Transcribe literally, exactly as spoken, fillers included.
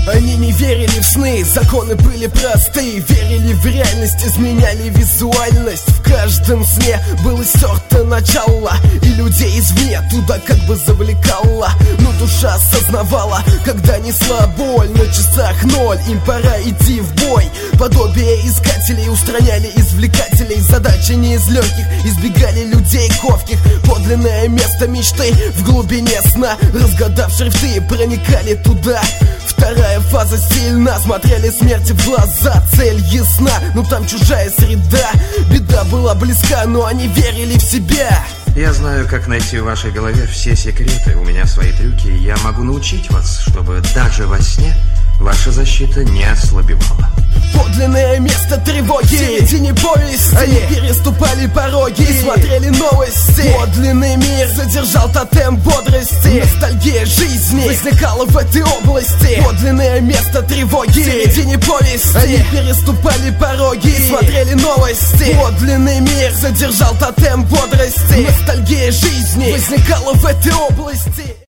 Они не верили в сны, законы были простые. Верили в реальность, изменяли визуальность. В каждом сне было стерто начало, и людей извне туда как бы завлекало. Но душа осознавала, когда несла боль. На часах ноль, им пора идти в бой. Подобие искателей устраняли извлекателей. Задача не из легких, избегали людей ковких. Подлинное место мечты в глубине сна. Разгадав шрифты, проникали туда. Вторая фаза сильна, смотрели смерти в глаза. Цель ясна, но там чужая среда. Беда была близка, но они верили в себя. Я знаю, как найти в вашей голове все секреты. У меня свои трюки, и я могу научить вас, чтобы даже во сне ваша защита не ослабевала. Подлинное место тревоги, в середине повести. Они переступали пороги и смотрели новости. Подлинный мир задержал тотем бодрости. Ностальгия жизни возникала в этой области. Подлинное место тревоги, в середине повести. Они переступали пороги и смотрели новости. Подлинный мир задержал тотем бодрости. Ностальгия жизни возникала в этой области.